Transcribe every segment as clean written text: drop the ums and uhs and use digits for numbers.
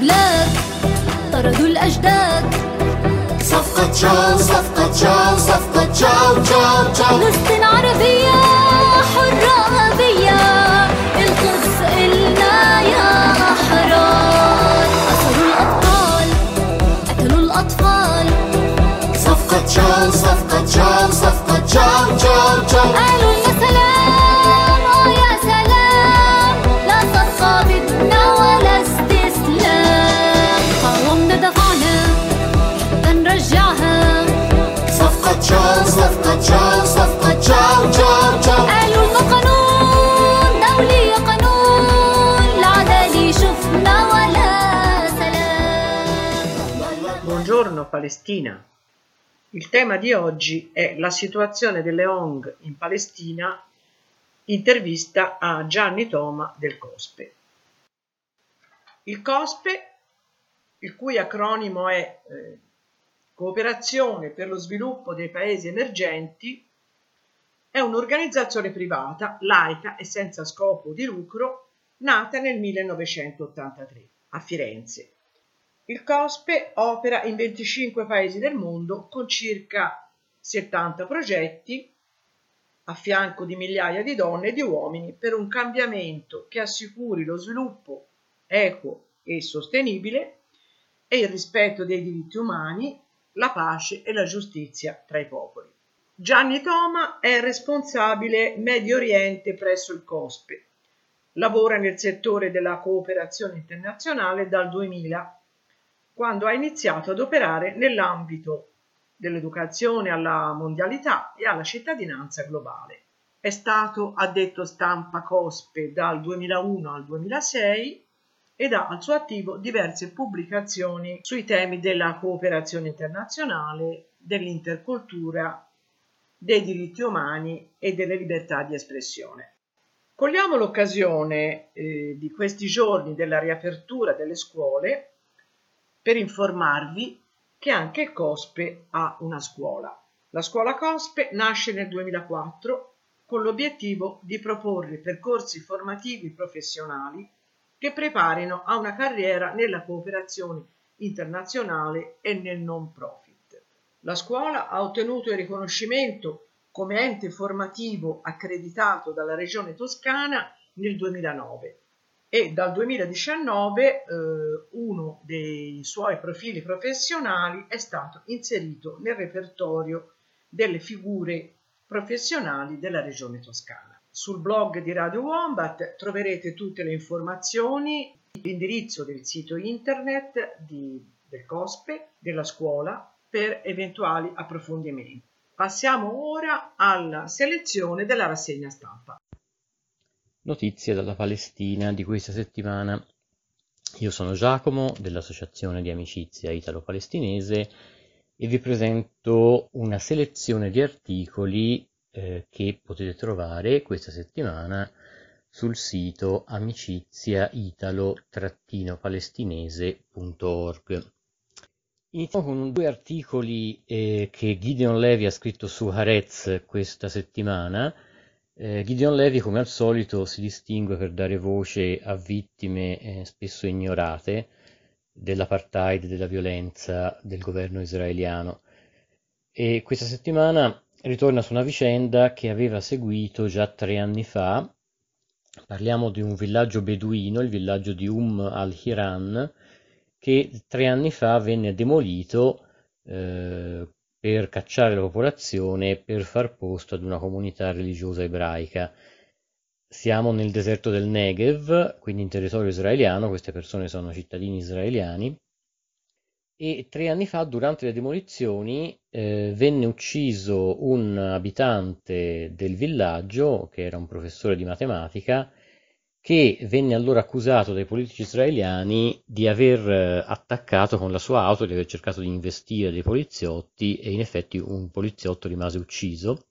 بلاد طردوا الأجداد. صفقة تشاو صفقة تشاو صفقة تشاو تشاو تشاو. فلسطين عربية حرة أبية، القدس إلنا يا أحرار. أسروا الأبطال قتلوا الأطفال. صفقة تشاو صفقة تشاو صفقة تشاو تشاو تشاو. قالوا يا سلام يا سلام، لا صفقة بدنا ولا استسلام. قاومنا دفعنا حتى نرجعها. صفقة تشاو صفقة تشاو صفقة تشاو تشاو تشاو. قالوا لنا قانون دولي قانون، العدالة شفنا ولا سلام. Buongiorno Palestina. Il tema di oggi è la situazione delle ONG in Palestina, intervista a Gianni Toma del COSPE. Il COSPE, il cui acronimo è Cooperazione per lo sviluppo dei paesi emergenti, è un'organizzazione privata, laica e senza scopo di lucro, nata nel 1983 a Firenze. Il COSPE opera in 25 paesi del mondo con circa 70 progetti a fianco di migliaia di donne e di uomini per un cambiamento che assicuri lo sviluppo equo e sostenibile e il rispetto dei diritti umani, la pace e la giustizia tra i popoli. Gianni Toma è responsabile Medio Oriente presso il COSPE. Lavora nel settore della cooperazione internazionale dal 2000, quando ha iniziato ad operare nell'ambito dell'educazione alla mondialità e alla cittadinanza globale. È stato addetto stampa COSPE dal 2001 al 2006 ed ha al suo attivo diverse pubblicazioni sui temi della cooperazione internazionale, dell'intercultura, dei diritti umani e delle libertà di espressione. Cogliamo l'occasione di questi giorni della riapertura delle scuole per informarvi che anche il COSPE ha una scuola. La scuola COSPE nasce nel 2004 con l'obiettivo di proporre percorsi formativi professionali che preparino a una carriera nella cooperazione internazionale e nel non profit. La scuola ha ottenuto il riconoscimento come ente formativo accreditato dalla Regione Toscana nel 2009. E dal 2019 uno dei suoi profili professionali è stato inserito nel repertorio delle figure professionali della Regione Toscana. Sul blog di Radio Wombat troverete tutte le informazioni, l'indirizzo del sito internet del COSPE, della scuola, per eventuali approfondimenti. Passiamo ora alla selezione della rassegna stampa. Notizie dalla Palestina di questa settimana. Io sono Giacomo dell'Associazione di Amicizia Italo-Palestinese e vi presento una selezione di articoli che potete trovare questa settimana sul sito amiciziaitalo-palestinese.org. Iniziamo con due articoli che Gideon Levy ha scritto su Haaretz questa settimana. Gideon Levy, come al solito, si distingue per dare voce a vittime spesso ignorate dell'apartheid, della violenza del governo israeliano, e questa settimana ritorna su una vicenda che aveva seguito già 3 anni fa. Parliamo di un villaggio beduino, il villaggio di al-Hiran, che 3 anni fa venne demolito per cacciare la popolazione, per far posto ad una comunità religiosa ebraica. Siamo nel deserto del Negev, quindi in territorio israeliano, queste persone sono cittadini israeliani, e 3 anni fa, durante le demolizioni, venne ucciso un abitante del villaggio, che era un professore di matematica, che venne allora accusato dai politici israeliani di aver attaccato con la sua auto, di aver cercato di investire dei poliziotti, e in effetti un poliziotto rimase ucciso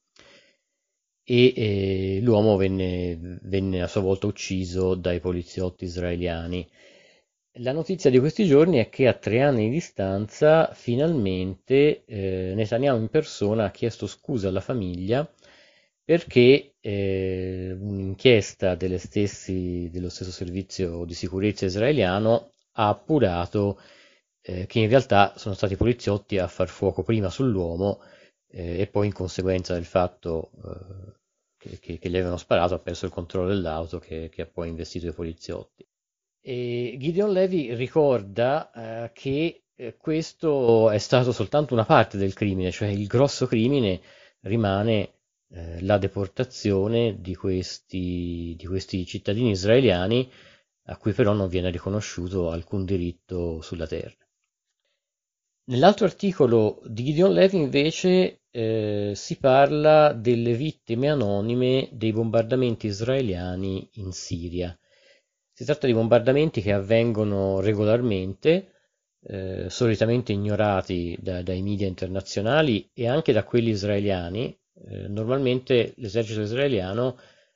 e l'uomo venne a sua volta ucciso dai poliziotti israeliani. La notizia di questi giorni è che a 3 anni di distanza finalmente Netanyahu in persona ha chiesto scusa alla famiglia, perché un'inchiesta dello stesso servizio di sicurezza israeliano ha appurato che in realtà sono stati i poliziotti a far fuoco prima sull'uomo e poi in conseguenza del fatto che gli avevano sparato ha perso il controllo dell'auto che ha poi investito i poliziotti. E Gideon Levy ricorda che questo è stato soltanto una parte del crimine, cioè il grosso crimine rimane la deportazione di questi cittadini israeliani a cui però non viene riconosciuto alcun diritto sulla terra. Nell'altro articolo di Gideon Levy invece si parla delle vittime anonime dei bombardamenti israeliani in Siria. Si tratta di bombardamenti che avvengono regolarmente, solitamente ignorati dai media internazionali e anche da quelli israeliani. Normalmente l'esercito israeliano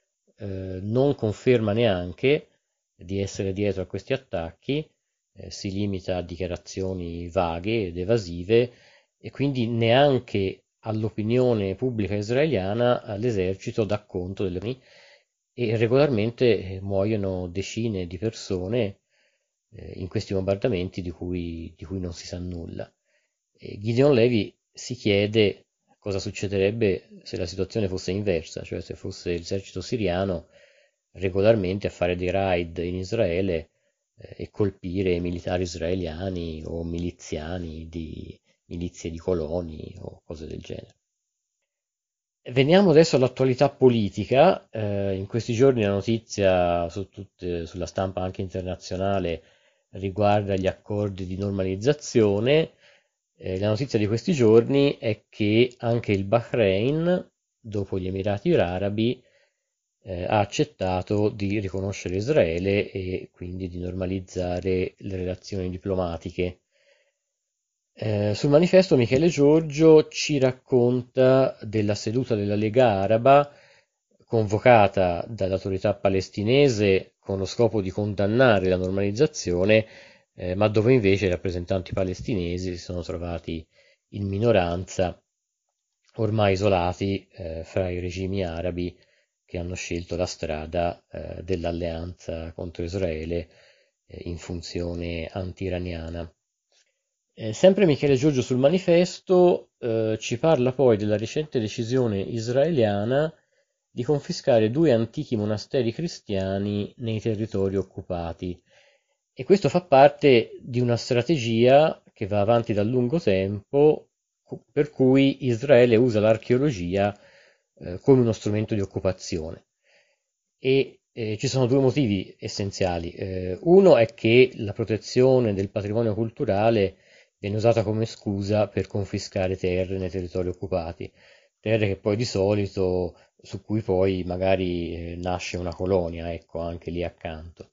non conferma neanche di essere dietro a questi attacchi, si limita a dichiarazioni vaghe ed evasive e quindi neanche all'opinione pubblica israeliana l'esercito dà conto delle e regolarmente muoiono decine di persone in questi bombardamenti di cui non si sa nulla. Gideon Levy si chiede cosa succederebbe se la situazione fosse inversa, cioè se fosse l'esercito siriano regolarmente a fare dei raid in Israele e colpire militari israeliani o miliziani di milizie di coloni o cose del genere. Veniamo adesso all'attualità politica. In questi giorni la notizia sulla stampa anche internazionale riguarda gli accordi di normalizzazione. La notizia di questi giorni è che anche il Bahrain, dopo gli Emirati Arabi, ha accettato di riconoscere Israele e quindi di normalizzare le relazioni diplomatiche. Sul manifesto Michele Giorgio ci racconta della seduta della Lega Araba convocata dall'autorità palestinese con lo scopo di condannare la normalizzazione, ma dove invece i rappresentanti palestinesi si sono trovati in minoranza, ormai isolati fra i regimi arabi che hanno scelto la strada dell'alleanza contro Israele in funzione anti-iraniana. Sempre Michele Giorgio sul manifesto ci parla poi della recente decisione israeliana di confiscare 2 antichi monasteri cristiani nei territori occupati e questo fa parte di una strategia che va avanti da lungo tempo per cui Israele usa l'archeologia come uno strumento di occupazione e ci sono 2 motivi essenziali. Uno è che la protezione del patrimonio culturale viene usata come scusa per confiscare terre nei territori occupati, terre che poi di solito su cui poi magari nasce una colonia, ecco, anche lì accanto.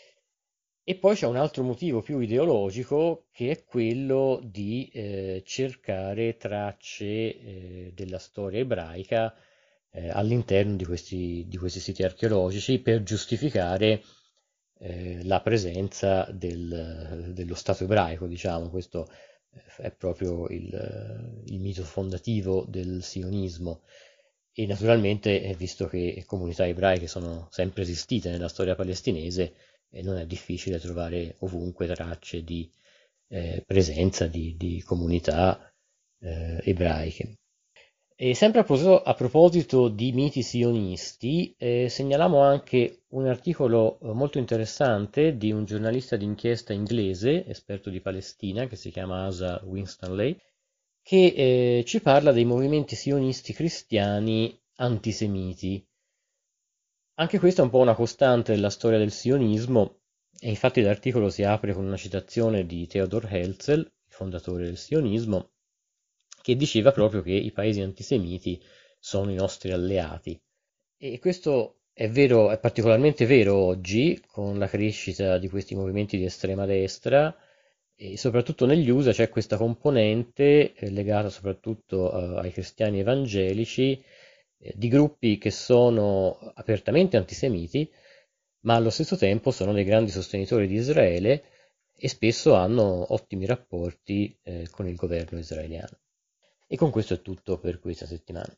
E poi c'è un altro motivo più ideologico che è quello di cercare tracce della storia ebraica all'interno di questi siti archeologici per giustificare la presenza dello Stato ebraico, diciamo. Questo è proprio il mito fondativo del sionismo e naturalmente, visto che comunità ebraiche sono sempre esistite nella storia palestinese, non è difficile trovare ovunque tracce di presenza di comunità ebraiche. E sempre a proposito di miti sionisti, segnaliamo anche un articolo molto interessante di un giornalista d'inchiesta inglese, esperto di Palestina, che si chiama Asa Winstanley, che ci parla dei movimenti sionisti cristiani antisemiti. Anche questa è un po' una costante della storia del sionismo, e infatti l'articolo si apre con una citazione di Theodor Herzl, il fondatore del sionismo, che diceva proprio che i paesi antisemiti sono i nostri alleati. E questo è vero, è particolarmente vero oggi, con la crescita di questi movimenti di estrema destra, e soprattutto negli USA c'è questa componente legata soprattutto ai cristiani evangelici, di gruppi che sono apertamente antisemiti, ma allo stesso tempo sono dei grandi sostenitori di Israele e spesso hanno ottimi rapporti con il governo israeliano. E con questo è tutto per questa settimana.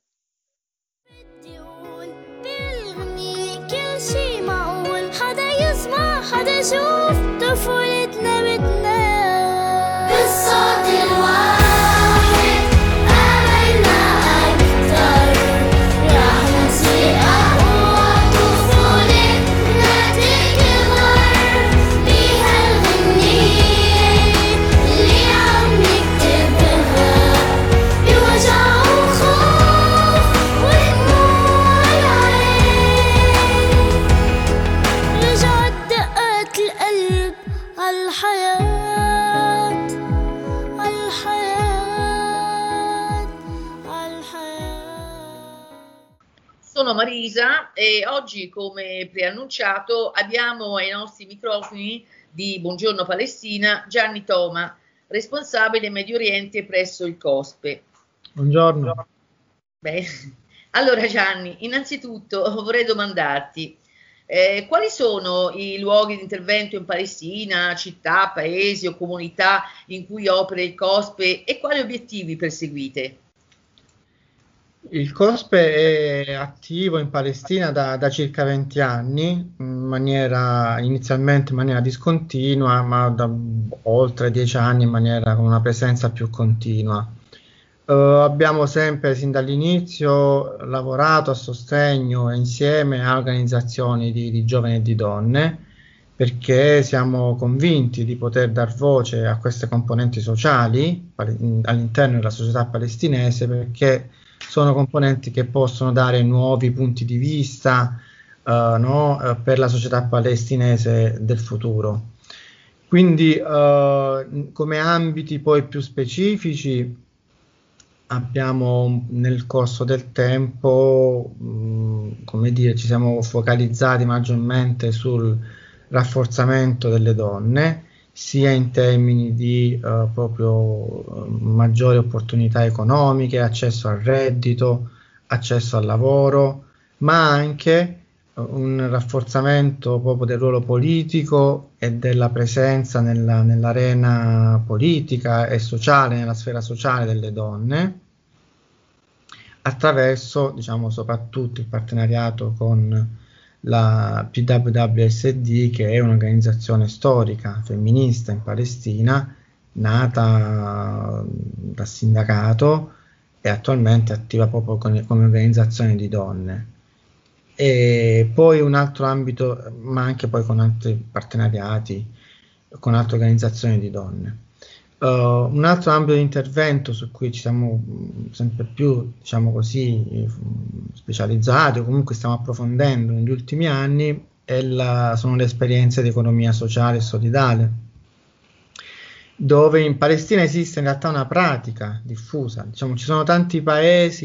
بالغني كل شي معقول حدا يسمع حدا يشوف طفولتنا sono Marisa e oggi, come preannunciato, abbiamo ai nostri microfoni di Buongiorno Palestina Gianni Toma, responsabile Medio Oriente presso il COSPE. Buongiorno. Beh, allora Gianni, innanzitutto vorrei domandarti quali sono i luoghi di intervento in Palestina, città, paesi o comunità in cui opera il COSPE e quali obiettivi perseguite? Il COSPE è attivo in Palestina da circa 20 anni, inizialmente in maniera discontinua, ma da oltre 10 anni con una presenza più continua. Abbiamo sempre, sin dall'inizio, lavorato a sostegno e insieme a organizzazioni di giovani e di donne, perché siamo convinti di poter dar voce a queste componenti sociali all'interno della società palestinese, perché sono componenti che possono dare nuovi punti di vista per la società palestinese del futuro. Quindi come ambiti poi più specifici abbiamo nel corso del tempo, ci siamo focalizzati maggiormente sul rafforzamento delle donne, sia in termini di proprio maggiori opportunità economiche, accesso al reddito, accesso al lavoro, ma anche un rafforzamento proprio del ruolo politico e della presenza nell'arena politica e sociale, nella sfera sociale delle donne, attraverso, soprattutto il partenariato con la PWWSD, che è un'organizzazione storica femminista in Palestina, nata dal sindacato e attualmente attiva proprio come organizzazione di donne. E poi un altro ambito, ma anche poi con altri partenariati, con altre organizzazioni di donne. Un altro ambito di intervento su cui ci siamo sempre più, specializzati, o comunque stiamo approfondendo negli ultimi anni, sono le esperienze di economia sociale e solidale, dove in Palestina esiste in realtà una pratica diffusa. Ci sono tanti paesi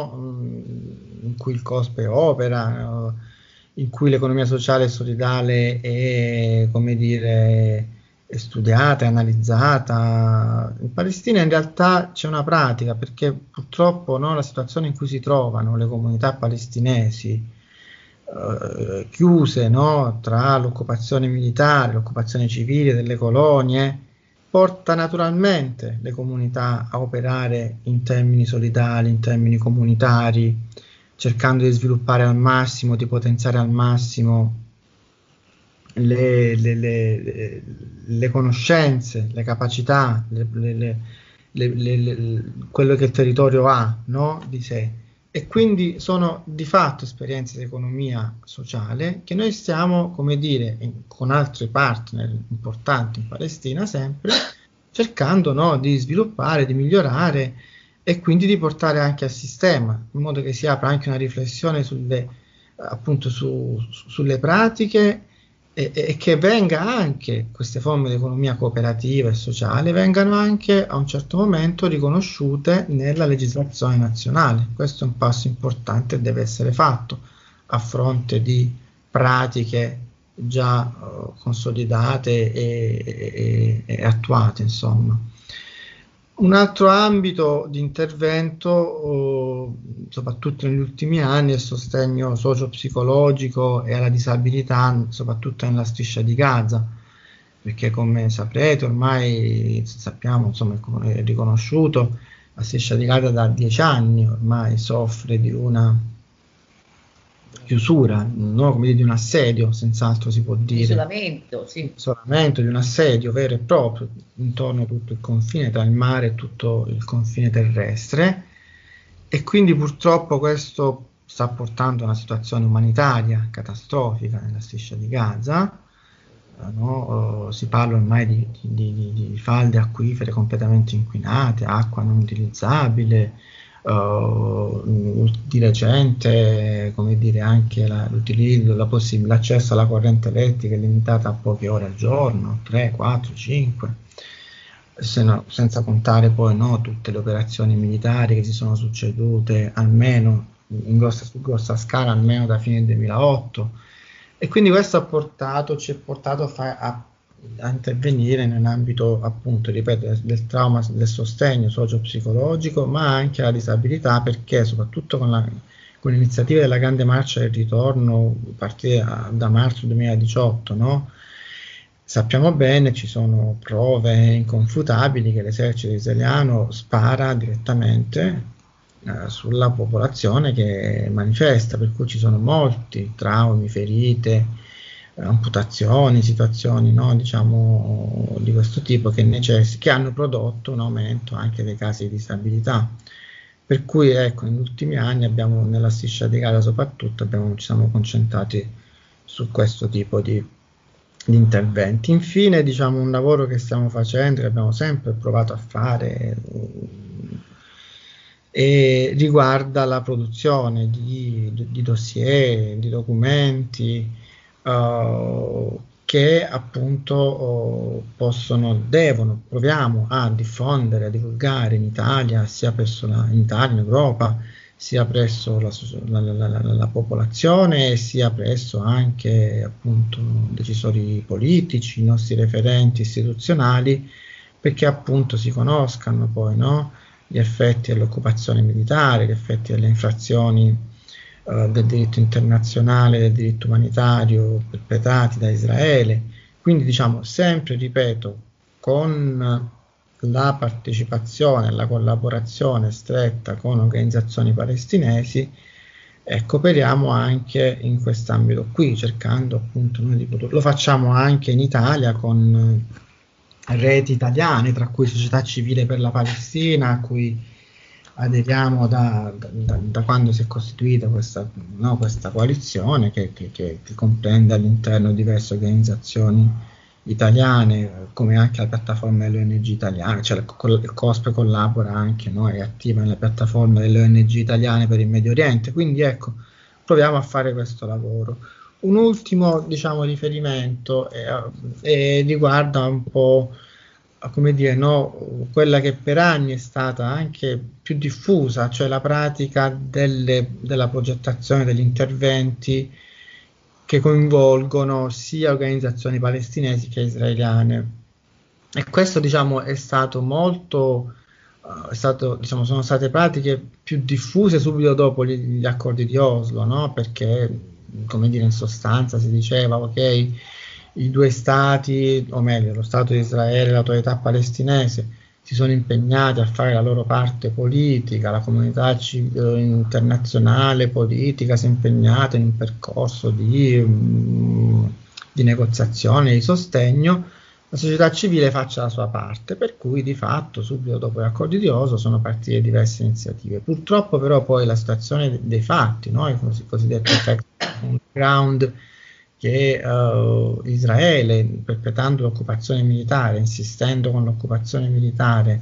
in cui il COSPE opera, in cui l'economia sociale e solidale è studiata, è analizzata. In Palestina in realtà c'è una pratica, perché purtroppo la situazione in cui si trovano le comunità palestinesi chiuse tra l'occupazione militare, l'occupazione civile delle colonie, porta naturalmente le comunità a operare in termini solidali, in termini comunitari, cercando di sviluppare al massimo, di potenziare al massimo le conoscenze, le capacità, quello che il territorio ha di sé. E quindi sono di fatto esperienze di economia sociale che noi stiamo, con altri partner importanti in Palestina, sempre cercando di sviluppare, di migliorare e quindi di portare anche al sistema, in modo che si apra anche una riflessione sulle pratiche e che venga anche queste forme di economia cooperativa e sociale vengano anche a un certo momento riconosciute nella legislazione nazionale. Questo è un passo importante e deve essere fatto a fronte di pratiche già consolidate e attuate, insomma. Un altro ambito di intervento, soprattutto negli ultimi anni, è il sostegno socio-psicologico e alla disabilità, soprattutto nella striscia di Gaza, perché come saprete ormai sappiamo, è riconosciuto, la striscia di Gaza da 10 anni ormai soffre di una chiusura, di un assedio, senz'altro si può dire. Isolamento, sì. Isolamento, di un assedio vero e proprio intorno a tutto il confine tra il mare e tutto il confine terrestre, e quindi purtroppo questo sta portando a una situazione umanitaria catastrofica nella striscia di Gaza. Si parla ormai di falde acquifere completamente inquinate, acqua non utilizzabile. Di recente, anche l'accesso alla corrente elettrica è limitata a poche ore al giorno, 3, 4, 5, senza contare poi tutte le operazioni militari che si sono succedute almeno su grossa scala almeno da fine 2008, e quindi questo ci ha portato a intervenire nell'ambito, appunto, ripeto, del trauma, del sostegno socio-psicologico, ma anche la disabilità, perché soprattutto con l'iniziativa della Grande Marcia del Ritorno, a partire da marzo 2018, no? Sappiamo bene, ci sono prove inconfutabili che l'esercito israeliano spara direttamente sulla popolazione che manifesta, per cui ci sono molti traumi, ferite, amputazioni, situazioni, no, diciamo, di questo tipo che hanno prodotto un aumento anche dei casi di disabilità. Per cui, ecco, negli ultimi anni nella striscia di Gaza soprattutto, ci siamo concentrati su questo tipo di interventi. Infine, diciamo, un lavoro che stiamo facendo, che abbiamo sempre provato a fare, e riguarda la produzione di dossier, di documenti che appunto proviamo a diffondere, a divulgare in Italia, sia in Europa, sia presso la popolazione, sia presso anche appunto decisori politici, i nostri referenti istituzionali, perché appunto si conoscano poi, no, gli effetti dell'occupazione militare, gli effetti delle infrazioni del diritto internazionale, del diritto umanitario perpetrati da Israele. Quindi, diciamo, sempre, ripeto, con la partecipazione, la collaborazione stretta con organizzazioni palestinesi, cooperiamo anche in quest'ambito qui, cercando appunto noi di lo facciamo anche in Italia con reti italiane, tra cui Società Civile per la Palestina, a cui aderiamo da quando si è costituita questa coalizione che comprende all'interno diverse organizzazioni italiane, come anche la piattaforma delle ONG italiane, cioè il COSPE collabora anche, no, è attiva nella piattaforma delle ONG italiane per il Medio Oriente. Quindi, ecco, proviamo a fare questo lavoro. Un ultimo, diciamo, riferimento riguarda un po', come dire, no, quella che per anni è stata anche più diffusa, cioè la pratica della progettazione degli interventi che coinvolgono sia organizzazioni palestinesi che israeliane. E questo, diciamo, è stato diciamo, sono state pratiche più diffuse subito dopo gli accordi di Oslo, no? Perché, come dire, in sostanza si diceva, ok, i due stati, o meglio, lo Stato di Israele e l'autorità palestinese, si sono impegnati a fare la loro parte politica, la comunità internazionale politica si è impegnata in un percorso di negoziazione, di sostegno, la società civile faccia la sua parte, per cui di fatto subito dopo gli accordi di Oslo sono partite diverse iniziative. Purtroppo però poi la situazione dei fatti, no, i cosiddetti effect on the ground, che Israele, perpetrando l'occupazione militare, insistendo con l'occupazione militare,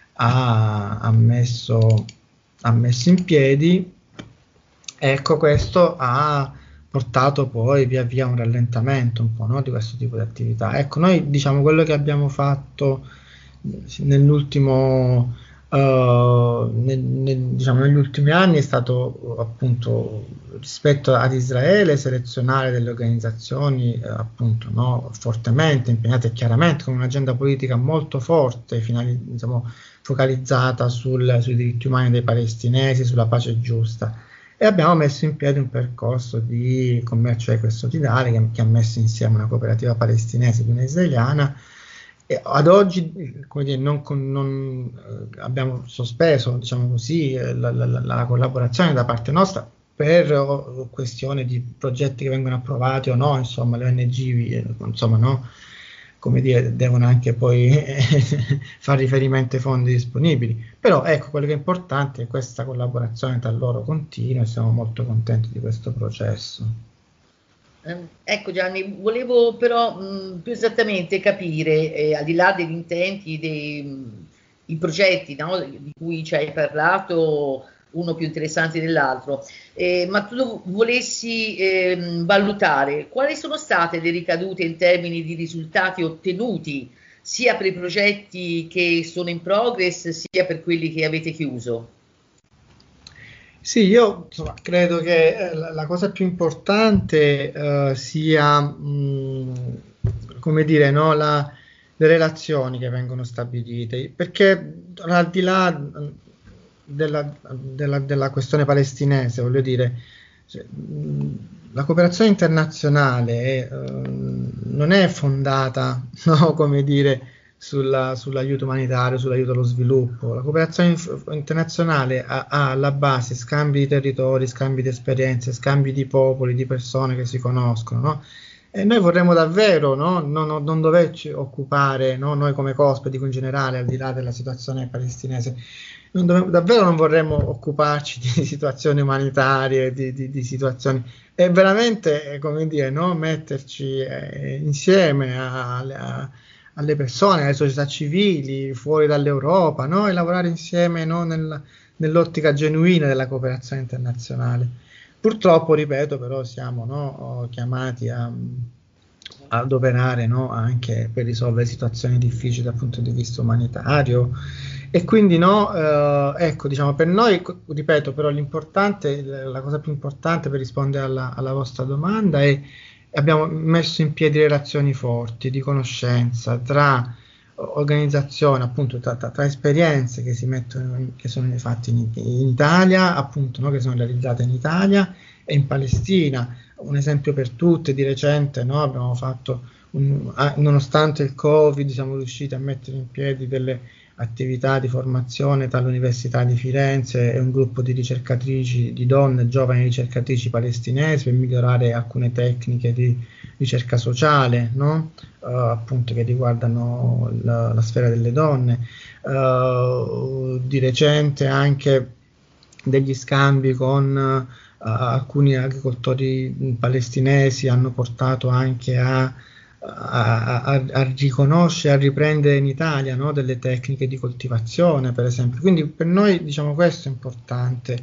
ha messo in piedi, ecco, questo ha portato poi via via un rallentamento un po', no, di questo tipo di attività. Ecco, noi, diciamo, quello che abbiamo fatto nell'ultimo diciamo, negli ultimi anni è stato appunto, rispetto ad Israele, selezionare delle organizzazioni appunto, no, fortemente impegnate, chiaramente con un'agenda politica molto forte, diciamo, focalizzata sui diritti umani dei palestinesi, sulla pace giusta, e abbiamo messo in piedi un percorso di commercio equo-solidale che ha messo insieme una cooperativa palestinese e una israeliana. E ad oggi, come dire, non abbiamo sospeso, diciamo così, la collaborazione da parte nostra per questione di progetti che vengono approvati o no, insomma, le ONG, insomma, no, come dire, devono anche poi fare riferimento ai fondi disponibili. Però ecco, quello che è importante è questa collaborazione tra loro continua, e siamo molto contenti di questo processo. Ecco Gianni, volevo però più esattamente capire, al di là degli intenti, dei progetti, no, di cui ci hai parlato, uno più interessante dell'altro, ma tu volessi valutare quali sono state le ricadute in termini di risultati ottenuti, sia per i progetti che sono in progress, sia per quelli che avete chiuso. Sì, io insomma, credo che la cosa più importante sia, come dire, no, le relazioni che vengono stabilite, perché al di là della questione palestinese, voglio dire, cioè, la cooperazione internazionale non è fondata, no, come dire, sull'aiuto umanitario, sull'aiuto allo sviluppo. La cooperazione internazionale ha alla base scambi di territori, scambi di esperienze, scambi di popoli, di persone che si conoscono, no? E noi vorremmo davvero, no, non doverci occupare, no, noi come COSP, dico in generale, al di là della situazione palestinese, davvero non vorremmo occuparci di situazioni umanitarie, di situazioni, e veramente, come dire, no, metterci insieme alle persone, alle società civili, fuori dall'Europa, no, e lavorare insieme, no, nell'ottica genuina della cooperazione internazionale. Purtroppo, ripeto, però siamo, no, chiamati ad operare, no, anche per risolvere situazioni difficili dal punto di vista umanitario, e quindi no, ecco, diciamo, per noi, ripeto, però l'importante, la cosa più importante per rispondere alla vostra domanda è abbiamo messo in piedi relazioni forti di conoscenza tra organizzazioni, appunto tra esperienze che si mettono, che sono fatte in Italia, appunto, no, che sono realizzate in Italia e in Palestina. Un esempio per tutte, di recente, no, abbiamo fatto, nonostante il Covid, siamo riusciti a mettere in piedi delle attività di formazione tra l'Università di Firenze e un gruppo di ricercatrici, di donne, giovani ricercatrici palestinesi, per migliorare alcune tecniche di ricerca sociale, no? Appunto, che riguardano la sfera delle donne. Di recente anche degli scambi con alcuni agricoltori palestinesi hanno portato anche a riconoscere, a riprendere in Italia, no, delle tecniche di coltivazione, per esempio. Quindi per noi, diciamo, questo è importante,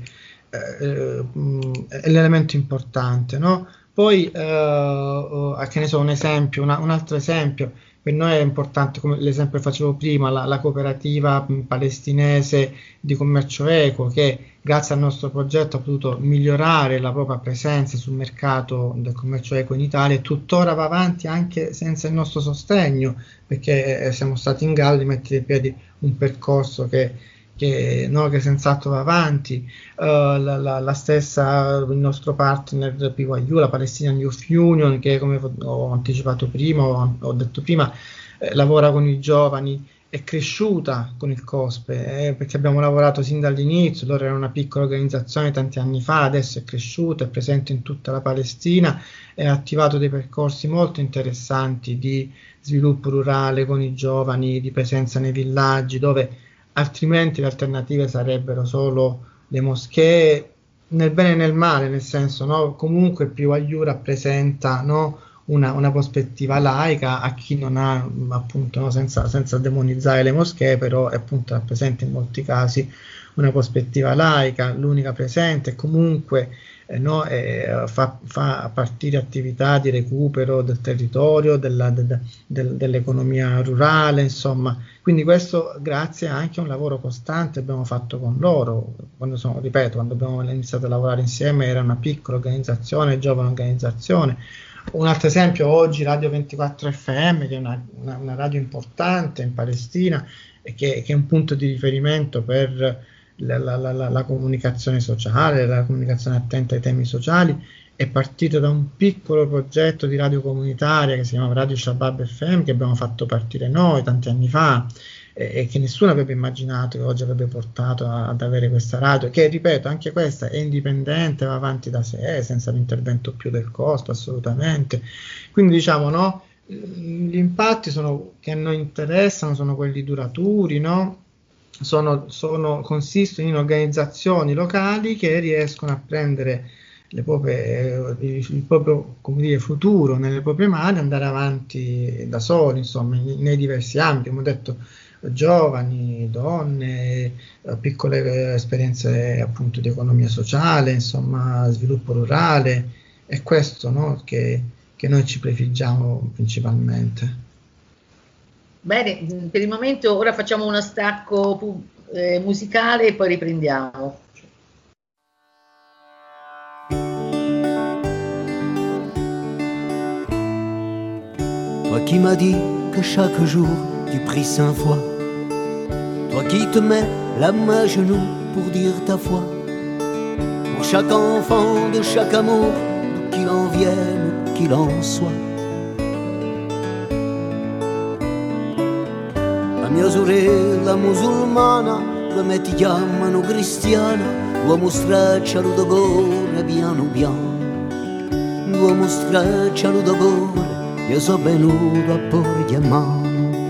è l'elemento importante, no? Poi, che ne so, un esempio, un altro esempio, per noi è importante, come l'esempio che facevo prima, la cooperativa palestinese di commercio equo, che grazie al nostro progetto ha potuto migliorare la propria presenza sul mercato del commercio equo in Italia, e tuttora va avanti anche senza il nostro sostegno, perché siamo stati in grado di mettere in piedi un percorso che senz'altro va avanti. La stessa, il nostro partner PYU, la Palestinian Youth Union, che come ho anticipato prima, ho detto prima, lavora con i giovani, è cresciuta con il COSPE, perché abbiamo lavorato sin dall'inizio. Loro erano una piccola organizzazione tanti anni fa, adesso è cresciuta, è presente in tutta la Palestina e ha attivato dei percorsi molto interessanti di sviluppo rurale con i giovani, di presenza nei villaggi, dove altrimenti le alternative sarebbero solo le moschee, nel bene e nel male, nel senso, no? Comunque PYU rappresenta, no, una prospettiva laica a chi non ha, appunto, no, senza demonizzare le moschee, però appunto rappresenta in molti casi una prospettiva laica, l'unica presente, comunque fa partire attività di recupero del territorio, dell'economia rurale, insomma. Quindi questo grazie anche a un lavoro costante che abbiamo fatto con loro. Quando abbiamo iniziato a lavorare insieme era una piccola organizzazione, giovane organizzazione. Un altro esempio, oggi Radio 24 FM, che è una radio importante in Palestina e che è un punto di riferimento per la comunicazione sociale, la comunicazione attenta ai temi sociali, è partito da un piccolo progetto di radio comunitaria che si chiama Radio Shabab FM, che abbiamo fatto partire noi tanti anni fa, e che nessuno avrebbe immaginato che oggi avrebbe portato ad avere questa radio, che, ripeto, anche questa è indipendente, va avanti da sé, senza l'intervento più del costo, assolutamente. Quindi, diciamo, no, gli impatti che a noi interessano sono quelli duraturi, no? Consistono in organizzazioni locali che riescono a prendere il proprio, come dire, futuro nelle proprie mani, andare avanti da soli, insomma, nei diversi ambiti, come ho detto, giovani, donne, piccole esperienze appunto di economia sociale, insomma, sviluppo rurale. È questo, no, che noi ci prefiggiamo principalmente. Bene, per il momento ora facciamo uno stacco musicale e poi riprendiamo. Toi qui m'as dit que chaque jour tu pries 5 fois, toi qui te mets la main à genoux pour dire ta foi, pour chaque enfant de chaque amour, d'où qu'il en vienne, d'où qu'il en soit. La mia sorella musulmana, come ti chiamano cristiana, uomo straccialo d'ogore piano piano, uomo straccialo d'ogore, io sono venuto a porgli a mano.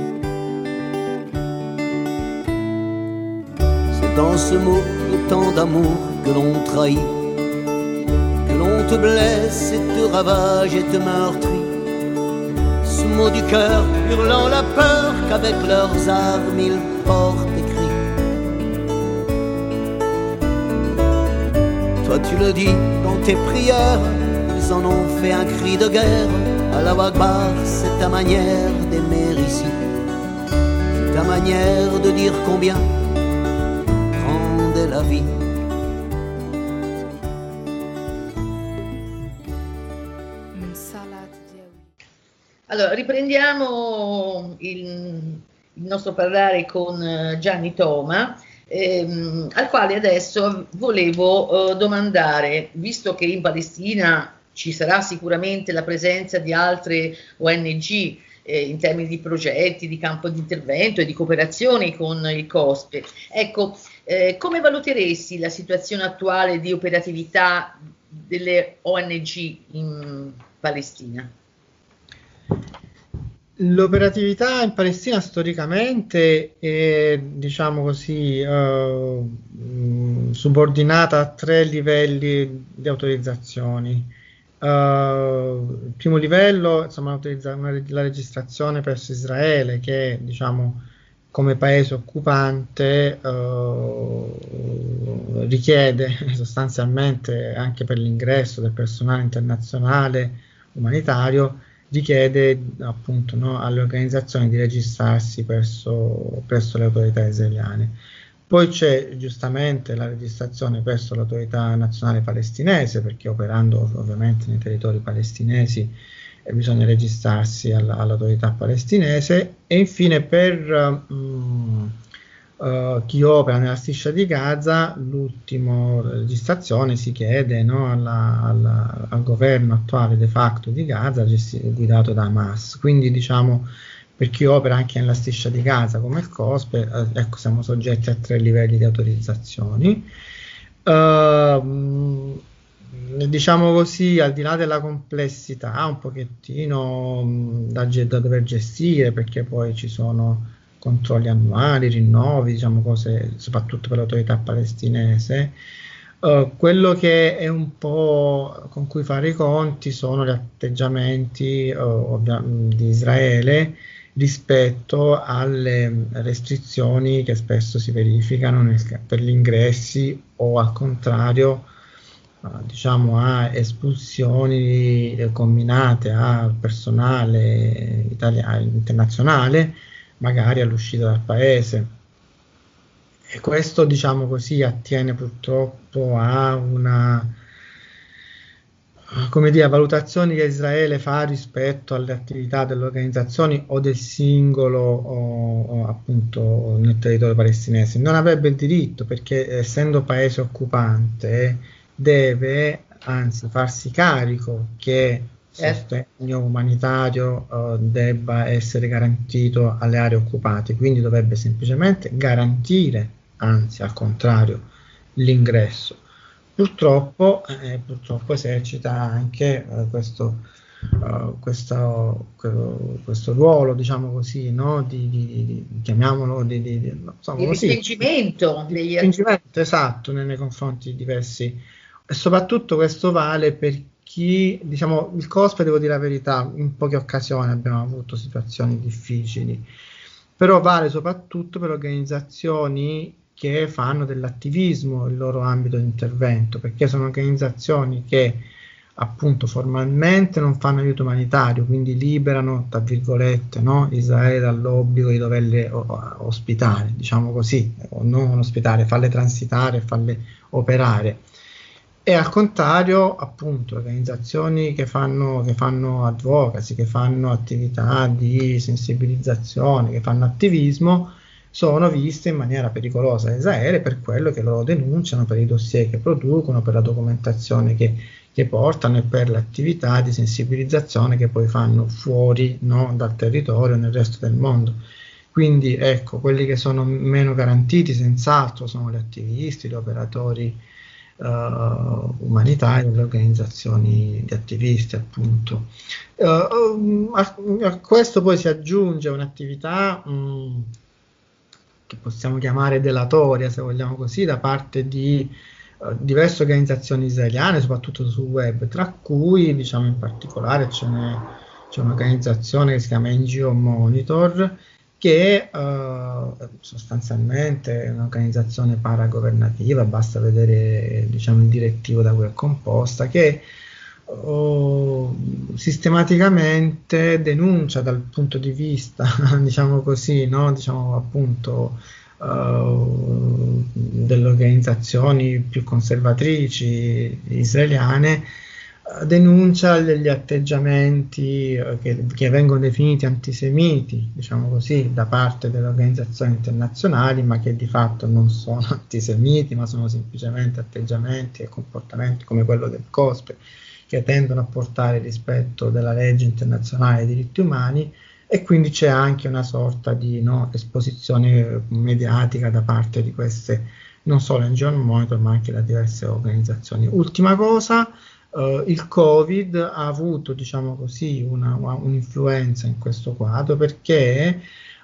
C'est dans ce mot de tant d'amour que l'on trahit, que l'on te blesse et te ravage et te meurtrit. Ce mot du cœur hurlant la peur qu'avec leurs armes ils portent écrit. Toi tu le dis dans tes prières, ils en ont fait un cri de guerre. Allah Akbar, c'est ta manière d'aimer ici, c'est ta manière de dire combien grande est la vie. Allora, riprendiamo il nostro parlare con Gianni Toma, al quale adesso volevo domandare, visto che in Palestina ci sarà sicuramente la presenza di altre ONG in termini di progetti, di campo di intervento e di cooperazione con il COSPE. Ecco, come valuteresti la situazione attuale di operatività delle ONG in Palestina? L'operatività in Palestina storicamente è, diciamo così, subordinata a 3 livelli di autorizzazioni. Il primo livello, insomma, la registrazione presso Israele, che, diciamo, come paese occupante richiede sostanzialmente, anche per l'ingresso del personale internazionale umanitario, richiede appunto, no, alle organizzazioni di registrarsi presso le autorità israeliane. Poi c'è giustamente la registrazione presso l'autorità nazionale palestinese, perché operando ovviamente nei territori palestinesi bisogna registrarsi all'autorità palestinese, e infine per chi opera nella striscia di Gaza l'ultima registrazione si chiede, no, al governo attuale de facto di Gaza, guidato da Hamas. Quindi, diciamo, per chi opera anche nella striscia di Gaza come il COSPE, ecco, siamo soggetti a 3 livelli di autorizzazioni. Diciamo così, al di là della complessità un pochettino da dover gestire, perché poi ci sono controlli annuali, rinnovi, diciamo, cose soprattutto per l'autorità palestinese. Quello che è un po' con cui fare i conti sono gli atteggiamenti di Israele rispetto alle restrizioni che spesso si verificano per gli ingressi, o al contrario, diciamo, a espulsioni combinate a personale internazionale, magari all'uscita dal paese. E questo, diciamo così, attiene purtroppo a una, come dire, valutazioni che Israele fa rispetto alle attività delle organizzazioni o del singolo o appunto nel territorio palestinese. Non avrebbe il diritto, perché essendo paese occupante deve anzi farsi carico che sostegno umanitario debba essere garantito alle aree occupate, quindi dovrebbe semplicemente garantire, anzi al contrario, l'ingresso. Purtroppo esercita anche questo ruolo, diciamo così, no? Chiamiamolo insomma, di respingimento, esatto, nei confronti di diversi, e soprattutto questo vale per chi, diciamo, il COSPE, devo dire la verità, in poche occasioni abbiamo avuto situazioni difficili, però vale soprattutto per organizzazioni che fanno dell'attivismo il loro ambito di intervento, perché sono organizzazioni che appunto formalmente non fanno aiuto umanitario, quindi liberano, tra virgolette, no, Israele dall'obbligo di doverle ospitare, diciamo così, o non ospitare, farle transitare, farle operare. E al contrario, appunto, organizzazioni che fanno advocacy, che fanno attività di sensibilizzazione, che fanno attivismo, sono viste in maniera pericolosa da Israele per quello che loro denunciano, per i dossier che producono, per la documentazione che portano e per l'attività di sensibilizzazione che poi fanno fuori, no, dal territorio nel resto del mondo. Quindi ecco, quelli che sono meno garantiti senz'altro sono gli attivisti, gli operatori umanitari, le organizzazioni di attivisti, appunto. A questo poi si aggiunge un'attività che possiamo chiamare delatoria, se vogliamo così, da parte di diverse organizzazioni israeliane, soprattutto sul web, tra cui, diciamo, in particolare c'è un'organizzazione che si chiama NGO Monitor, che sostanzialmente è un'organizzazione paragovernativa, basta vedere, diciamo, il direttivo da cui è composta, che sistematicamente denuncia dal punto di vista, diciamo così, no? Diciamo appunto delle organizzazioni più conservatrici israeliane, denuncia gli atteggiamenti che vengono definiti antisemiti, diciamo così, da parte delle organizzazioni internazionali, ma che di fatto non sono antisemiti, ma sono semplicemente atteggiamenti e comportamenti come quello del COSPE, che tendono a portare rispetto della legge internazionale dei diritti umani, e quindi c'è anche una sorta di esposizione mediatica da parte di queste, non solo NGO Monitor, ma anche da diverse organizzazioni. Ultima cosa, il Covid ha avuto, diciamo così, un'influenza in questo quadro, perché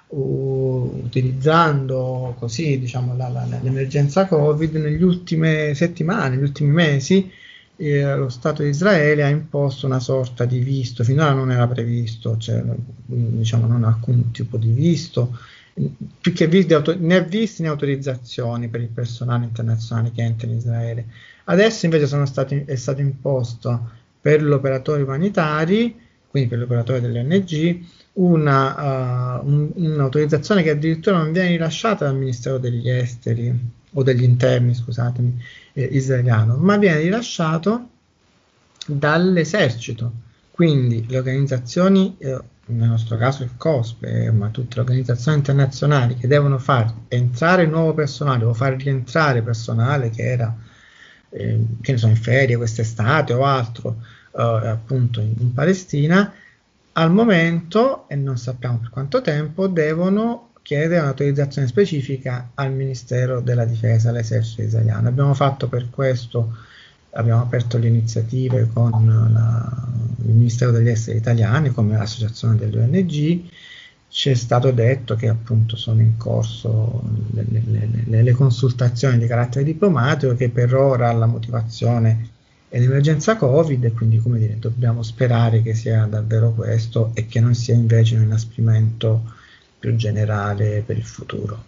utilizzando così, diciamo, l'emergenza Covid, nelle ultime settimane, negli ultimi mesi, lo Stato di Israele ha imposto una sorta di visto. Finora non era previsto, cioè, diciamo, non ha alcun tipo di visto, più che né visti né autorizzazioni per il personale internazionale che entra in Israele. Adesso invece è stato imposto per gli operatori umanitari, quindi per gli operatori delle ONG, un'autorizzazione che addirittura non viene rilasciata dal Ministero degli Esteri o degli Interni, scusatemi, israeliano, ma viene rilasciato dall'esercito. Quindi le organizzazioni, nel nostro caso il COSPE, ma tutte le organizzazioni internazionali che devono far entrare nuovo personale o far rientrare personale che era che ne so, in ferie quest'estate o altro, appunto in Palestina, al momento, e non sappiamo per quanto tempo, devono chiedere un'autorizzazione specifica al Ministero della Difesa, all'esercito israeliano. Abbiamo fatto per questo, abbiamo aperto le iniziative con il Ministero degli Esteri italiani, come l'associazione delle ONG. Ci è stato detto che appunto sono in corso le consultazioni di carattere diplomatico, che per ora la motivazione è l'emergenza Covid, e quindi, come dire, dobbiamo sperare che sia davvero questo e che non sia invece un inasprimento più generale per il futuro.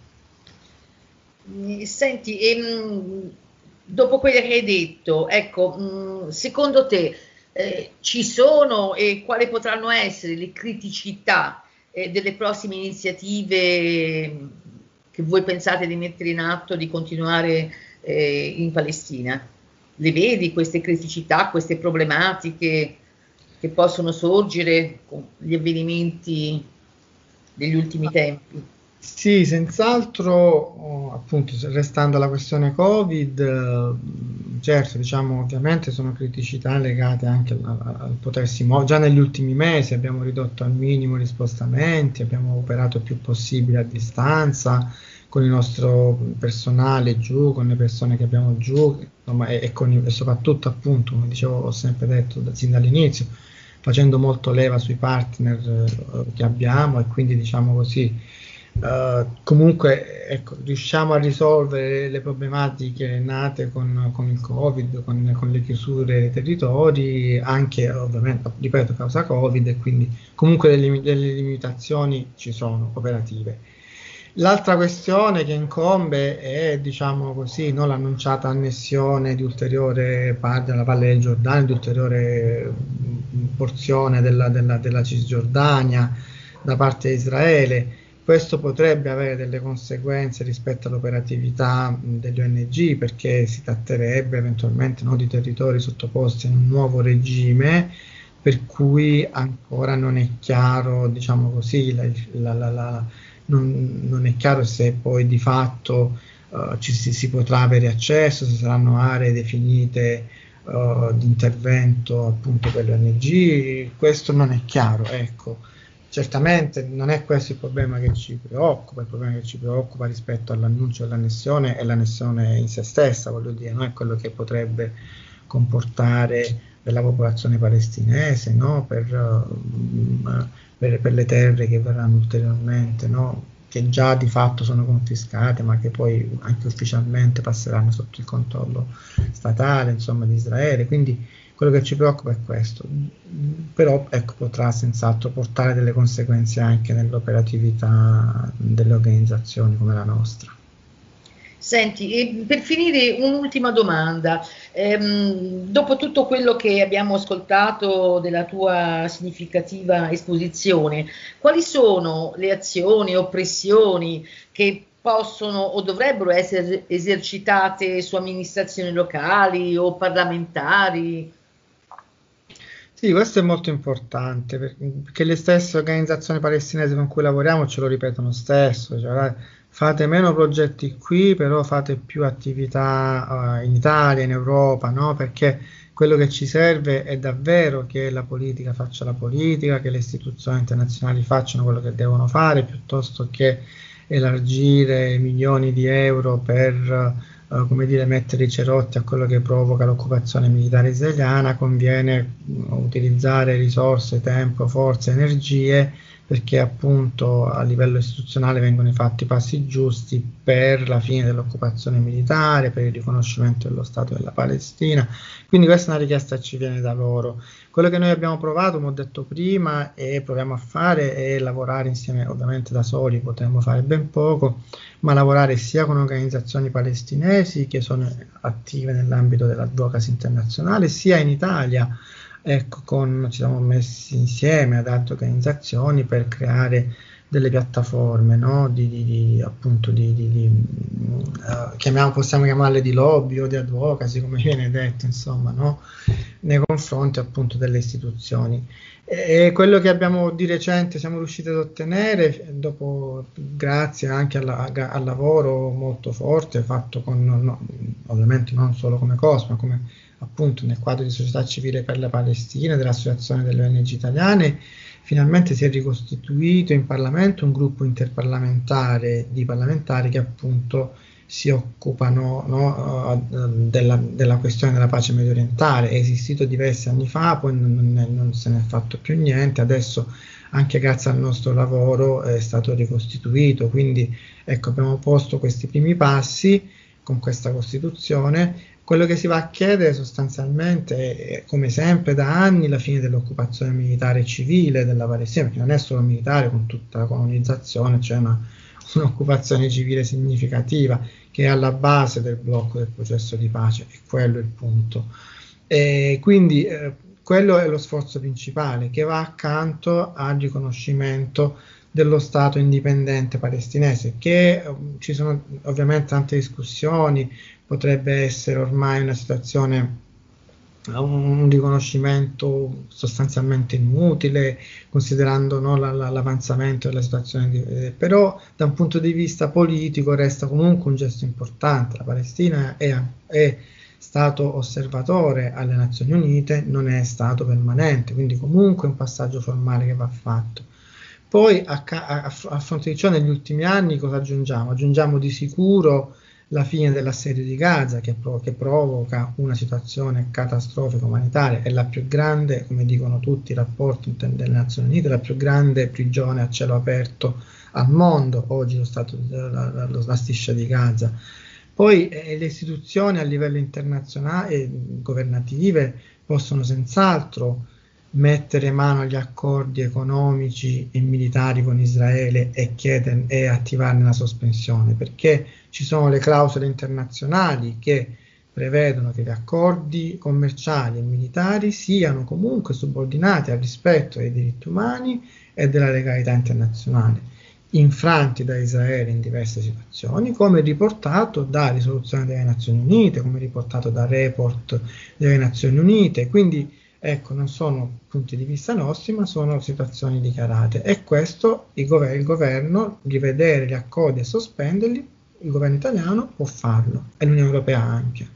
Senti, dopo quello che hai detto, ecco, secondo te ci sono e quali potranno essere le criticità delle prossime iniziative che voi pensate di mettere in atto, di continuare in Palestina? Le vedi queste criticità, queste problematiche che possono sorgere con gli avvenimenti degli ultimi tempi? Sì, senz'altro, appunto, restando alla questione Covid, certo, diciamo, ovviamente sono criticità legate anche al potersi muovere. Già negli ultimi mesi abbiamo ridotto al minimo gli spostamenti, abbiamo operato il più possibile a distanza, con il nostro personale giù, con le persone che abbiamo giù, insomma, e soprattutto, appunto, come dicevo, ho sempre detto sin dall'inizio, facendo molto leva sui partner che abbiamo, e quindi, diciamo così, comunque, ecco, riusciamo a risolvere le problematiche nate con il Covid, con le chiusure dei territori, anche ovviamente, ripeto, a causa Covid, e quindi comunque delle limitazioni ci sono, operative. L'altra questione che incombe è, diciamo così, no, l'annunciata annessione di ulteriore parte della Valle del Giordano, di ulteriore porzione della Cisgiordania da parte di Israele, Questo potrebbe avere delle conseguenze rispetto all'operatività delle ONG, perché si tratterebbe eventualmente, no, di territori sottoposti a un nuovo regime, per cui ancora non è chiaro, diciamo così, non è chiaro se poi di fatto si potrà avere accesso, se saranno aree definite di intervento appunto per le ONG. Questo non è chiaro, ecco. Certamente non è questo il problema che ci preoccupa. Il problema che ci preoccupa rispetto all'annuncio dell'annessione è l'annessione in se stessa, voglio dire, no? È quello che potrebbe comportare per la popolazione palestinese, no? Per le terre che verranno ulteriormente, no? Che già di fatto sono confiscate, ma che poi anche ufficialmente passeranno sotto il controllo statale, insomma, di Israele. Quindi quello che ci preoccupa è questo, però ecco, potrà senz'altro portare delle conseguenze anche nell'operatività delle organizzazioni come la nostra. Senti, e per finire un'ultima domanda. Dopo tutto quello che abbiamo ascoltato della tua significativa esposizione, quali sono le azioni o pressioni che possono o dovrebbero essere esercitate su amministrazioni locali o parlamentari? Sì, questo è molto importante perché le stesse organizzazioni palestinesi con cui lavoriamo ce lo ripetono stesso, cioè, fate meno progetti qui, però fate più attività in Italia, in Europa, no? Perché quello che ci serve è davvero che la politica faccia la politica, che le istituzioni internazionali facciano quello che devono fare, piuttosto che elargire milioni di euro per come dire, mettere i cerotti a quello che provoca l'occupazione militare israeliana. Conviene utilizzare risorse, tempo, forze, energie, perché appunto a livello istituzionale vengono fatti i passi giusti per la fine dell'occupazione militare, per il riconoscimento dello Stato della Palestina. Quindi questa è una richiesta che ci viene da loro. Quello che noi abbiamo provato, come ho detto prima, e proviamo a fare è lavorare insieme. Ovviamente da soli potremmo fare ben poco, ma lavorare sia con organizzazioni palestinesi che sono attive nell'ambito dell'advocacy internazionale, sia in Italia. Ecco, ci siamo messi insieme ad altre organizzazioni per creare delle piattaforme, no? Appunto possiamo chiamarle di lobby o di advocacy, come viene detto, insomma, no? Nei confronti appunto delle istituzioni. E quello che abbiamo di recente siamo riusciti ad ottenere, grazie anche al lavoro molto forte fatto ovviamente non solo come COS, ma come appunto nel quadro di società civile per la Palestina, dell'associazione delle ONG italiane, finalmente si è ricostituito in Parlamento un gruppo interparlamentare di parlamentari che appunto si occupano, no, della questione della pace medio orientale. È esistito diversi anni fa, poi non se ne è fatto più niente. Adesso, anche grazie al nostro lavoro, è stato ricostituito. Quindi ecco, abbiamo posto questi primi passi con questa costituzione. Quello che si va a chiedere sostanzialmente è, come sempre da anni, la fine dell'occupazione militare e civile della Palestina, perché non è solo militare, con tutta la colonizzazione c'è un'occupazione civile significativa che è alla base del blocco del processo di pace, e quello è il punto. E quindi quello è lo sforzo principale, che va accanto al riconoscimento dello Stato indipendente palestinese, che ci sono ovviamente tante discussioni. Potrebbe essere ormai una situazione, un riconoscimento sostanzialmente inutile, considerando, no, l'avanzamento della situazione, però da un punto di vista politico resta comunque un gesto importante. La Palestina è stato osservatore alle Nazioni Unite, non è stato permanente, quindi comunque è un passaggio formale che va fatto. Poi a fronte di ciò, negli ultimi anni cosa aggiungiamo? Aggiungiamo di sicuro la fine dell'assedio di Gaza, che provoca una situazione catastrofica umanitaria. È la più grande, come dicono tutti i rapporti delle Nazioni Unite, la più grande prigione a cielo aperto al mondo oggi, la striscia di Gaza. Poi le istituzioni a livello internazionale, governative, possono senz'altro mettere mano agli accordi economici e militari con Israele e attivarne la sospensione, perché ci sono le clausole internazionali che prevedono che gli accordi commerciali e militari siano comunque subordinati al rispetto dei diritti umani e della legalità internazionale. infranti da Israele in diverse situazioni, come riportato da risoluzione delle Nazioni Unite, come riportato da report delle Nazioni Unite. Quindi ecco, non sono punti di vista nostri, ma sono situazioni dichiarate, e questo il governo, rivedere gli accordi e sospenderli, il governo italiano può farlo, e l'Unione Europea anche.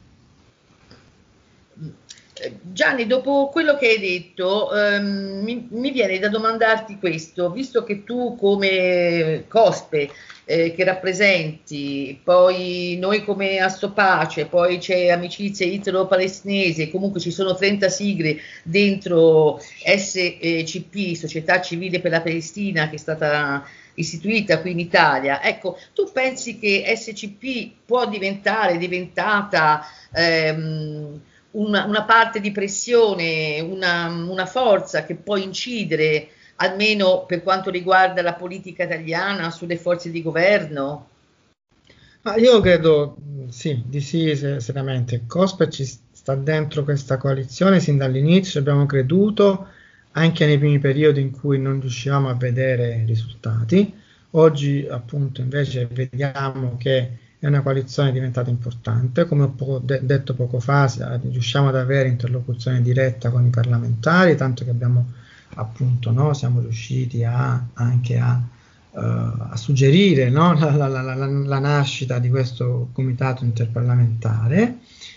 Gianni, dopo quello che hai detto, mi viene da domandarti questo, visto che tu come COSPE che rappresenti, poi noi come Assopace, poi c'è Amicizia Italo-Palestinese, comunque ci sono 30 sigle dentro SCP, Società Civile per la Palestina, che è stata istituita qui in Italia. Ecco, tu pensi che SCP può diventare, è diventata una parte di pressione, una forza che può incidere, almeno per quanto riguarda la politica italiana, sulle forze di governo? Ma io credo sì, di sì, seriamente. COSPE ci sta dentro questa coalizione sin dall'inizio, abbiamo creduto anche nei primi periodi in cui non riuscivamo a vedere risultati. Oggi appunto invece vediamo che è una coalizione diventata importante, come ho detto poco fa, riusciamo ad avere interlocuzione diretta con i parlamentari, tanto che abbiamo appunto, no, siamo riusciti anche a suggerire, no, la nascita di questo comitato interparlamentare,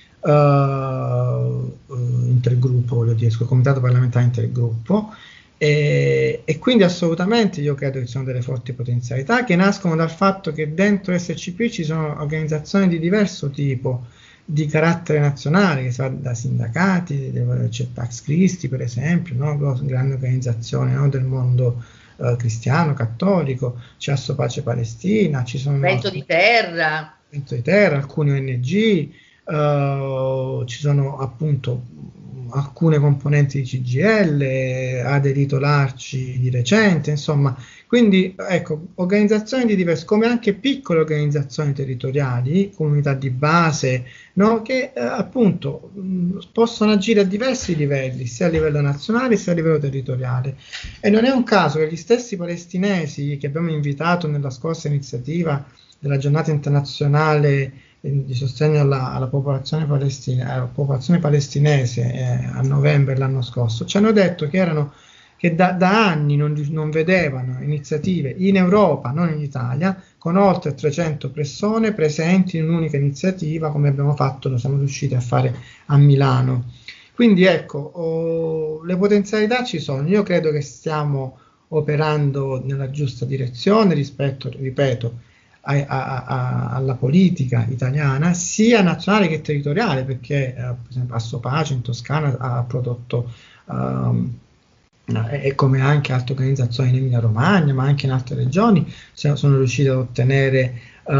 intergruppo, voglio dire, comitato parlamentare intergruppo. E quindi assolutamente io credo che ci sono delle forti potenzialità che nascono dal fatto che dentro SCP ci sono organizzazioni di diverso tipo, di carattere nazionale, che va da sindacati, c'è Pax Christi per esempio, no? Grande organizzazione, no? Del mondo cristiano, cattolico, c'è Assopace Palestina, ci sono Vento di Terra, alcune ONG, ci sono appunto alcune componenti di CGIL, ha aderito l'Arci di recente, insomma, quindi ecco, organizzazioni di diverse, come anche piccole organizzazioni territoriali, comunità di base, no, che appunto possono agire a diversi livelli, sia a livello nazionale sia a livello territoriale. E non è un caso che gli stessi palestinesi che abbiamo invitato nella scorsa iniziativa della giornata internazionale di sostegno alla popolazione palestinese a novembre l'anno scorso, ci hanno detto che da anni non vedevano iniziative in Europa, non in Italia, con oltre 300 persone presenti in un'unica iniziativa, come abbiamo fatto, lo siamo riusciti a fare a Milano. Quindi ecco, le potenzialità ci sono. Io credo che stiamo operando nella giusta direzione rispetto, ripeto, alla politica italiana, sia nazionale che territoriale, perché per esempio Assopace in Toscana ha prodotto e come anche altre organizzazioni in Emilia Romagna, ma anche in altre regioni sono riusciti ad ottenere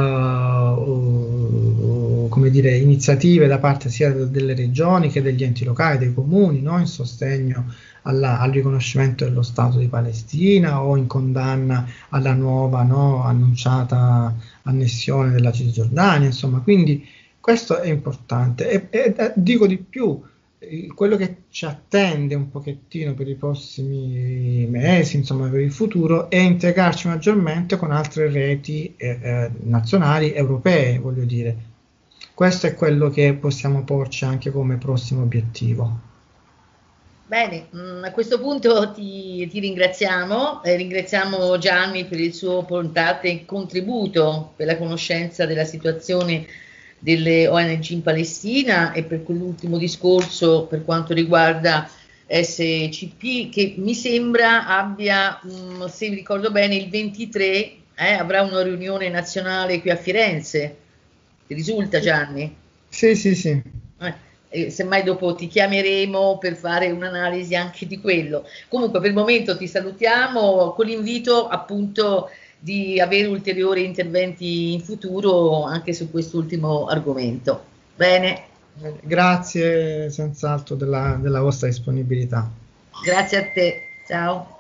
come dire, iniziative da parte sia delle regioni che degli enti locali, dei comuni, no? In sostegno al riconoscimento dello Stato di Palestina o in condanna alla nuova, no, annunciata annessione della Cisgiordania, insomma, quindi questo è importante e dico di più, quello che ci attende un pochettino per i prossimi mesi, insomma per il futuro, è integrarci maggiormente con altre reti nazionali, europee, voglio dire. Questo è quello che possiamo porci anche come prossimo obiettivo. Bene, a questo punto ti ringraziamo, ringraziamo Gianni per il suo portante contributo per la conoscenza della situazione delle ONG in Palestina e per quell'ultimo discorso per quanto riguarda SCP, che mi sembra abbia, se ricordo bene, il 23 avrà una riunione nazionale qui a Firenze. Ti risulta, Gianni? Sì. Semmai dopo ti chiameremo per fare un'analisi anche di quello. Comunque per il momento ti salutiamo con l'invito appunto di avere ulteriori interventi in futuro anche su quest'ultimo argomento. Bene. Grazie senz'altro della vostra disponibilità. Grazie a te, ciao.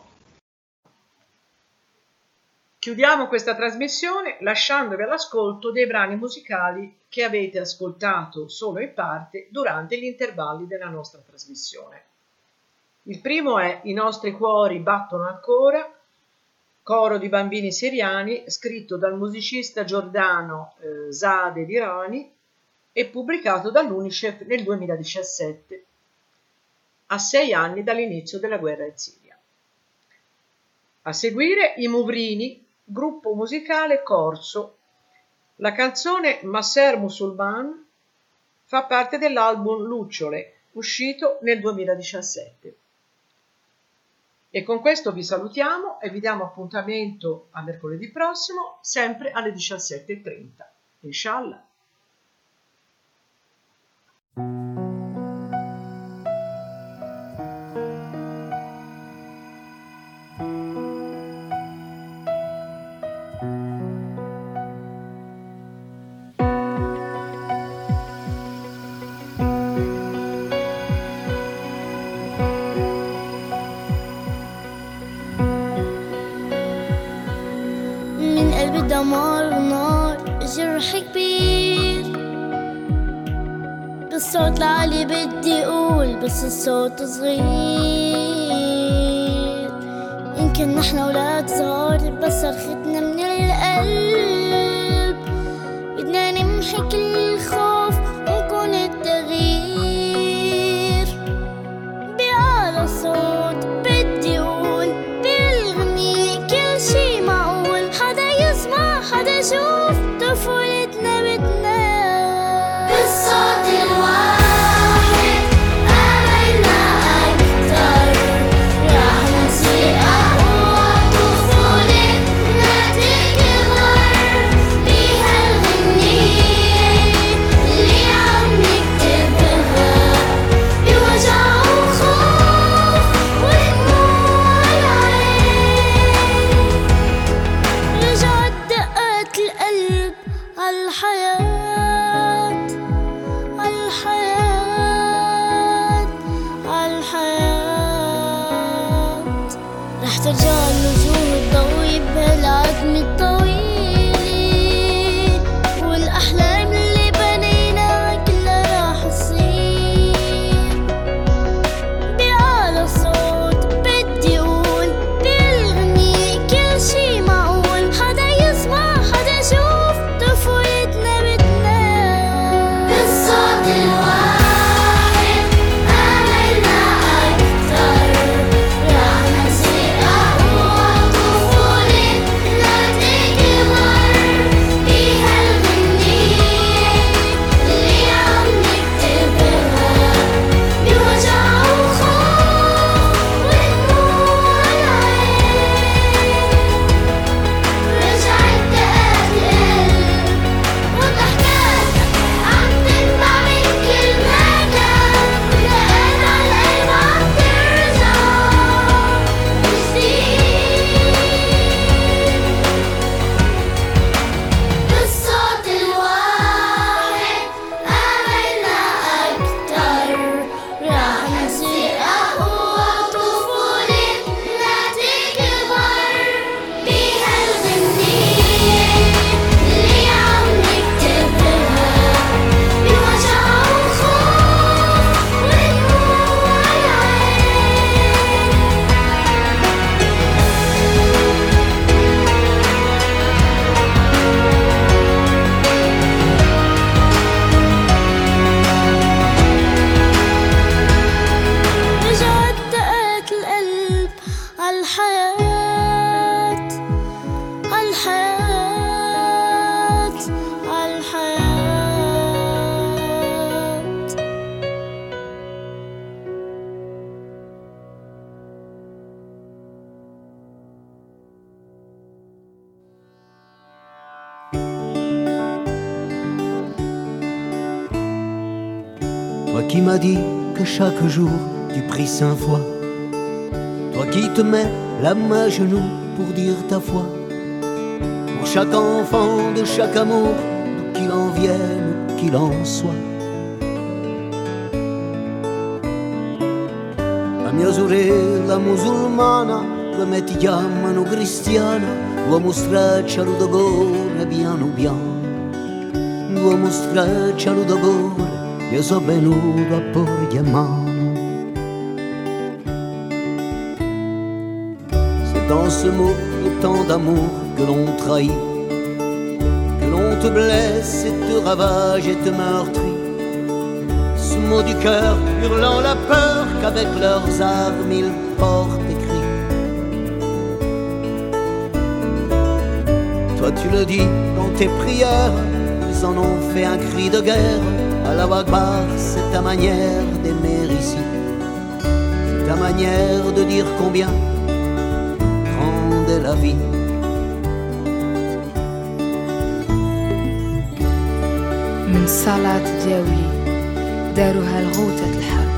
Chiudiamo questa trasmissione lasciandovi all'ascolto dei brani musicali che avete ascoltato solo in parte durante gli intervalli della nostra trasmissione. Il primo è I nostri cuori battono ancora, coro di bambini siriani, scritto dal musicista giordano Zadeh Dirani e pubblicato dall'UNICEF nel 2017, a 6 anni dall'inizio della guerra in Siria. A seguire i Muvrini, gruppo musicale corso. La canzone Masser Musulman fa parte dell'album Lucciole, uscito nel 2017. E con questo vi salutiamo e vi diamo appuntamento a mercoledì prossimo, sempre alle 17:30. Inshallah. دمار ونار جرح كبير بالصوت العالي بدي اقول بس الصوت صغير. يمكن نحن اولاد صغار بس صرختنا من القلب. بدنا نمحي كل الخوف ونكون التغيير. بأعلى صوت بدي اقول بالغنية كل شي معقول. حدا يسمع حدا يشوف طفولتنا بتنام بالصوت الواحد. آمنا أكتر رح نصير أقوى. طفولتنا تكبر بهالغنية اللي عم نكتبها بوجع وخوف ودموع العين. رجعت دقات القلب عالحياة عالحياة عالحياة. رح ترجع الوجوه الضوية بهالعتمة الطويلة. والأحلام اللي بنيناها كلها رح تصير. بأعلى صوت بدي أقول بالغنية كل شي معقول. حدا يسمع حدا يشوف طفولتنا بتنام بالصوت الواحد. آمنا أكتر رح نصير أقوى. طفولتنا تكبر بهالغنية اللي عم نكتبها بوجع وخوف ودموع العين. رجعت دقات القلب وضحكات عم تنبع من كل مكان. ودقات عالقلب عم ترجع من جديد بالصوت الواحد. آمنا أكتر رح نصير أقوى. طفولتنا تكبر بهالغنية اللي عم نكتبها بوجع وخوف ودموع العين. رجعت دقات القلب عالحياة عالحياة عالحياة. Toi qui m'as dit que chaque jour tu pries 5 fois. Toi qui te mets la main à genoux pour dire ta foi. Pour chaque enfant de chaque amour, d'où qu'il en vienne, où qu'il en soit. La mia sorella musulmana, come ti chiamano cristiana, l'uomo straccialo d'ogore piano piano. L'uomo straccialo d'ogore, io sono venuto a porgli a mano. C'est dans ce mot le tant d'amour que l'on trahit, que l'on te blesse et te ravage et te meurtrit. Ce mot du cœur hurlant la peur qu'avec leurs armes ils portent écrit. Toi tu le dis dans tes prières, ils en ont fait un cri de guerre. Allah Akbar, c'est ta manière d'aimer ici, c'est ta manière de dire combien grande est la vie. من صلاة جولي دارها الغوطة الحرب.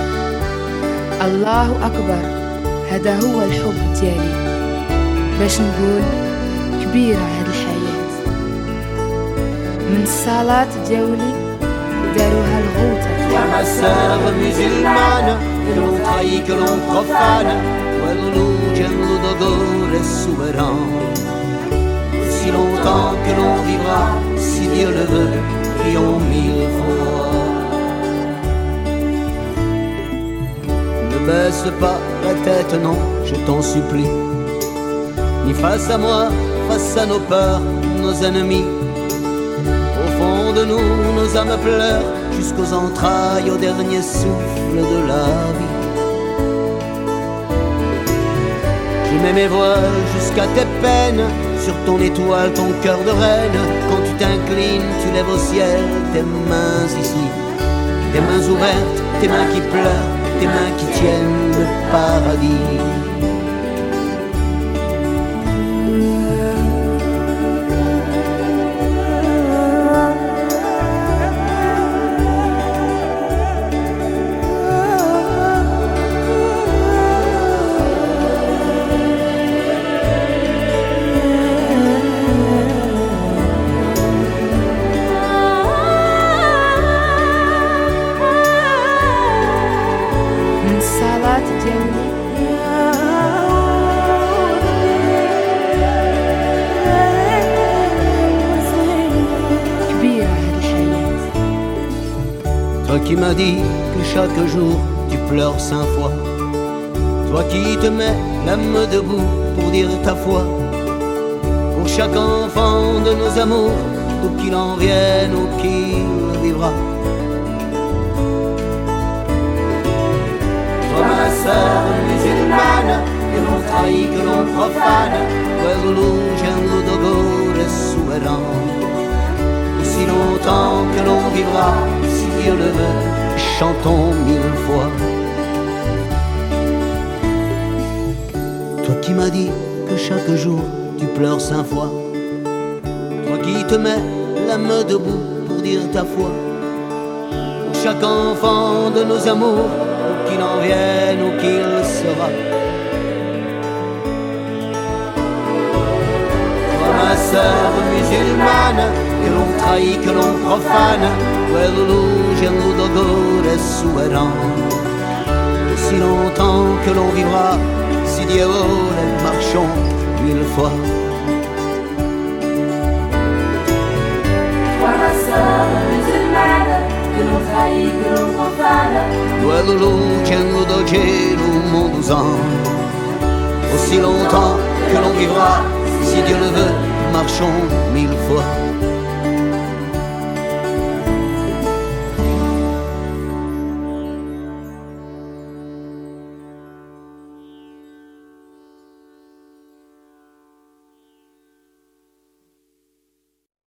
الله أكبر، هذا هو الحب ديالي، باش نقول كبيرة هاد الحياة. من صلاة جولي دارها الغوطة. Toi ma sœur musulmane, que l'on trahit, que l'on profane, est souverain. Si longtemps que l'on vivra, si Dieu le veut, crions mille fois. Ne baisse pas la tête, non, je t'en supplie, ni face à moi, face à nos peurs, nos ennemis. Au fond de nous, nos âmes pleurent jusqu'aux entrailles, au dernier souffle de la vie. Je mets mes voiles jusqu'à tes peines, sur ton étoile, ton cœur de reine. Quand tu t'inclines, tu lèves au ciel tes mains ici, tes mains ouvertes, tes mains qui pleurent, tes mains qui tiennent le paradis. Toi qui m'as dit que chaque jour tu pleures 5 fois, toi qui te mets l'âme debout pour dire ta foi, pour chaque enfant de nos amours, d'où qu'il en vienne ou qu'il vivra. Toi ma sœur musulmane, que l'on trahit, que l'on profane, est souverain. Si longtemps que l'on vivra, si Dieu le veut, chantons 1000 fois. Toi qui m'as dit que chaque jour tu pleures 5 fois, toi qui te mets l'âme debout pour dire ta foi, pour chaque enfant de nos amours, où qu'il en vienne ou qu'il sera. Toi ma sœur musulmane, que l'on trahit, que l'on profane, est souverain. Si longtemps que l'on vivra, si Dieu le marchons 1000 fois. Toi ma sœur musulmane, que l'on trahit, que l'on profane, aussi longtemps que l'on vivra, si Dieu le veut, marchons 1000 fois.